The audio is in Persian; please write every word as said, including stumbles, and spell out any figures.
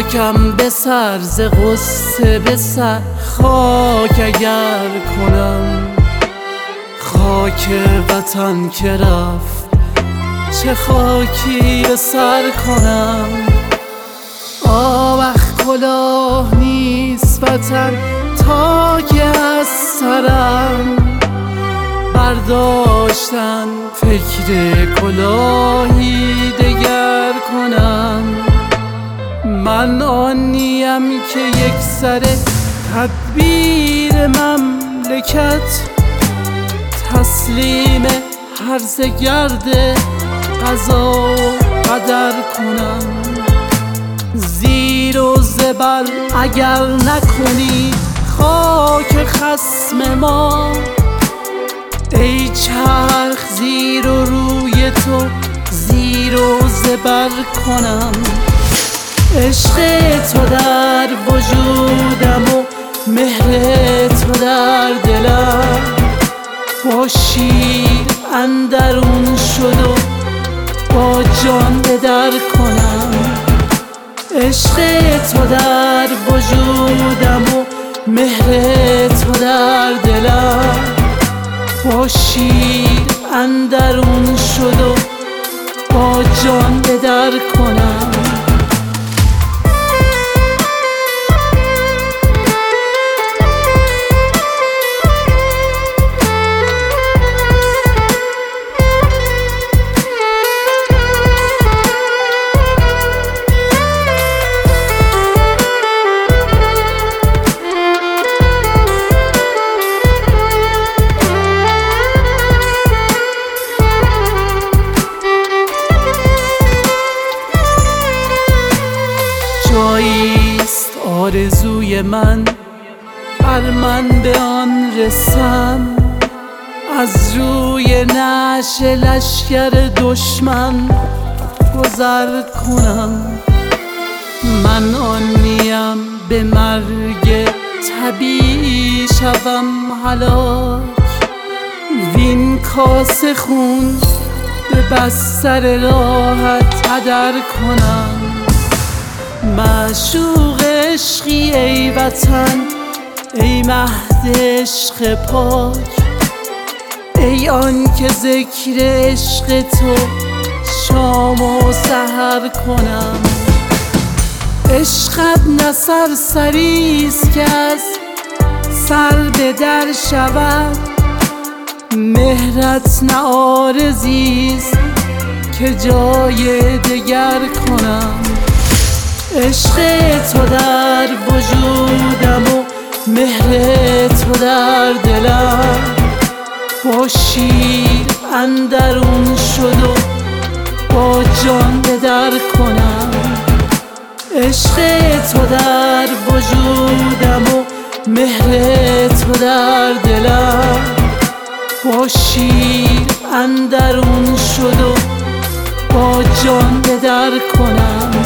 خاکم به سر ز غصه به سر خاک اگر کنم، خاک وطن که رفت چه خاکی به سر کنم. آوخ کلاه نیست وطن تا که از سرم برداشتن فکر کلاهی دگر کنم. من آنیم که یک سر تدبیر مملکت تسلیم هرزه گرد قضا و قدر کنم. زیر و زبر اگر نکنی خاک خصم ما، ای چرخ زیر و روی تو زیر و زبر کنم. عشق تو در وجودم و مهر تو در دلم، با شیر اندرون شد و با جان به در کنم. عشق تو در وجودم و مهر تو در دلم، با شیر اندرون شد و با جان به در کنم. جاییست آرزوی من بر من به آن رسم، از روی نعش لشکر دشمن گذر کنم. من آن نیم به مرگ طبیعی شوم هلاک، وین کاسه خون به بستر راحت هدر کنم. معشوق عشقی ای وطن ای مهد عشق پاک، ای آن که ذکر عشق تو شام و سحر کنم. عشقت نه سرسریست که از سر به در شود، مهرت نه عارضیست که جای دگر کنم. عشق تو در وجودم و مهر تو در دلم، با شیر اندرون شد و با جان به در کنم. عشق تو در وجودم و مهر تو در دلم، با شیر اندرون شد و با جان به در کنم.